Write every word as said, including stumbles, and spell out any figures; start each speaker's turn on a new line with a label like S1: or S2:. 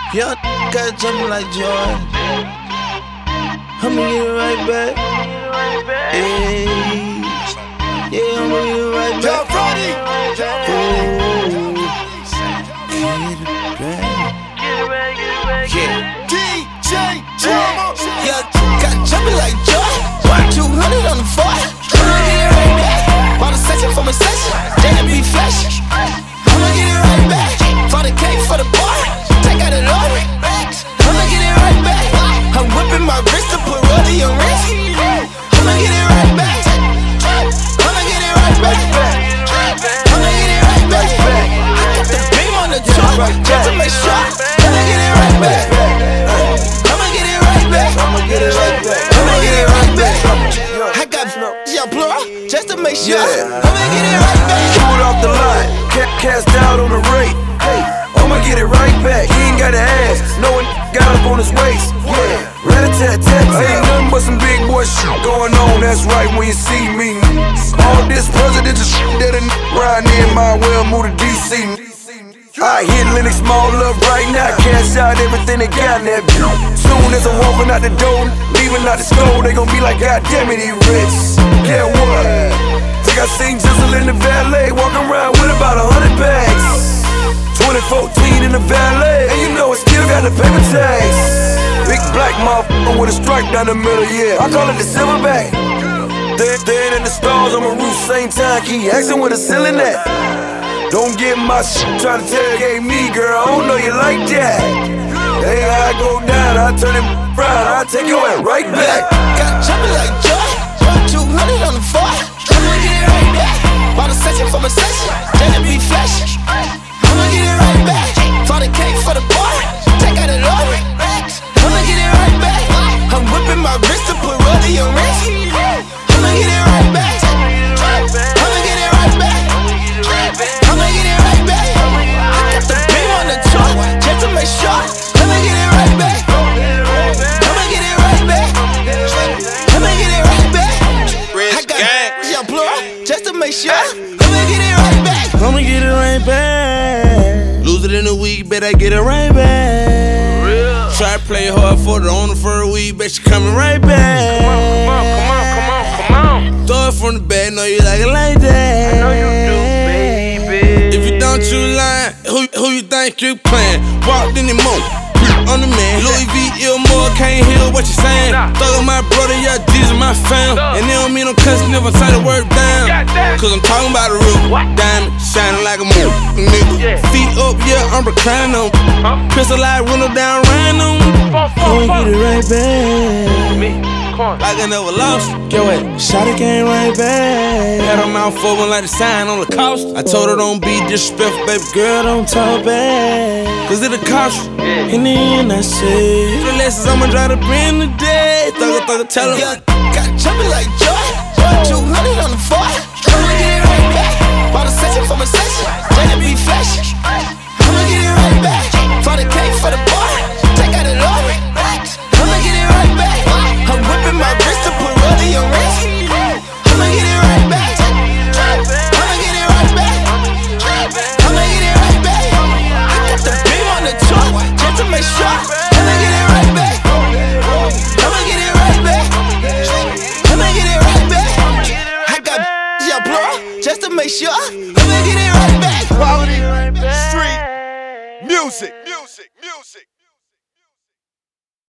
S1: Young got jumping like Jordan. I'ma get it right back. Hey. Yeah, I'ma get it right back. Ooh. Get it back. Yeah.
S2: D J Drama.
S1: Young got jumping like Jordan. two hundred on the floor. I'ma get it right back. Bought a section for my section. J M B flesh. I'ma get it right back. Found a cake for the bar. Take out the lorry. I'ma get it right back. I'm whipping my wrist to put rollie on wrist. I'ma get it right back. I'ma get it right back. I'ma get it right back. I got the beam on the truck just to make sure. I'ma get it right back. I'ma get it right back.
S2: I'ma get it right back.
S1: I'ma get it right back. I got your plural just to make sure. I'ma get it right back.
S2: Pulled off the line, cast out on the rate. Hey, I'ma get it right back. He ain't got to ask. No one got up on his waist. Yeah, rat-a-tat-tat. Ain't nothing but some big boy shit going on. That's right when you see me. All this presidential shit that a n riding in my well move to D C. I hit Lennox Mall up right now. Cash out everything they got in that view. Soon as I'm walking out the door, leaving out the store, they gon' be like, God damn it, he rich. Yeah, what? Think I seen Jizzle in the valet, walking around with about a hundred bags. twenty fourteen in the valet, and you know it still got the paper tags. Big black motherfucker with a stripe down the middle, yeah. I call it the silverback. Dead, dead in the stars on my roof, same time. Keep asking where the ceiling at. Don't get my shit trying to tailgate me, girl. I don't know you like that. Hey, I go down, I turn it around, I take your ass right back.
S1: Got jumping like Joy. two hundred on the floor. I'ma get it right back. Bought a section for my section. J M B flesh. I'ma get it right back. Found a cake for the bar. Take out the lorry. I'ma get it right back. I'm whipping my wrist to put rollie on wrist. I'ma get it right back. I'ma get it right back. I'ma get it right back. I got the beam on the truck just to make sure. I'ma get it right back. I'ma get it right back. I'ma get it right back. I got your plural just to make sure. I'ma get it right back. I'ma get it right back. Lose it in a week, bet I get it right back. Real. Try to play hard for the owner for a week, bet she coming right back. Come on, come on, come on, come on, come on. Throw it from the back, know you like it like that.
S3: I know you do, baby.
S1: If you don't, you lying. Who, who you think you playing? Walked in the moon. On the man, Louis V. Illmore, can't hear what you saying. Thug my brother, yeah, Jesus, my fam. And they don't mean no cussing if I say the word down. Cause I'm talking about the real diamond, shining like a moon, nigga. Feet up, yeah, I'm reclining on. Pistol light, window down, ran on. I'ma get it right back. Like I never lost. Get what? Shot it came right back. Had her mouth open like the sign on the coast. I told her don't be disrespectful, baby girl, don't talk bad. Cause it'll cost you. And then I say, the lessons I'ma try to bring today. Thugger, thugger, tell him. Yeah, got jumping like Joy. two hundred on the floor. I'ma get it right back. Bought a section for my section. J M B flesh. I'ma get it right back. Found a cake for the bar. Take out the lorry. I'ma get it right back. I'm whipping my wrist to put rollie on wrist. I'ma get it right back. I'ma get it right back. I'ma get it right back. I got the beam on the truck just to make sure. I'ma get it right back. I'ma get it right back. I'ma get it right back. I got your plural just to make sure. I'ma get it right back.
S2: Quality street music, music, music.